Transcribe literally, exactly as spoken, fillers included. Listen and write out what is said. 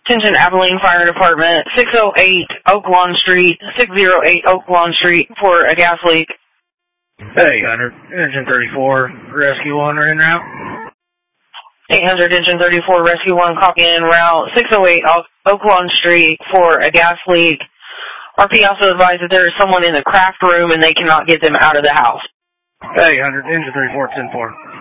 Attention Abilene Fire Department, six oh eight Oak Lawn Street, six oh eight Oak Lawn Street for a gas leak. Hey, Hunter, Engine thirty-four, Rescue one, are en route. eight hundred Engine thirty-four, Rescue one, copy in route, six oh eight Oak Lawn Street for a gas leak. R P also advised that there is someone in the craft room and they cannot get them out of the house. Hey, Hunter, Engine thirty-four, ten four.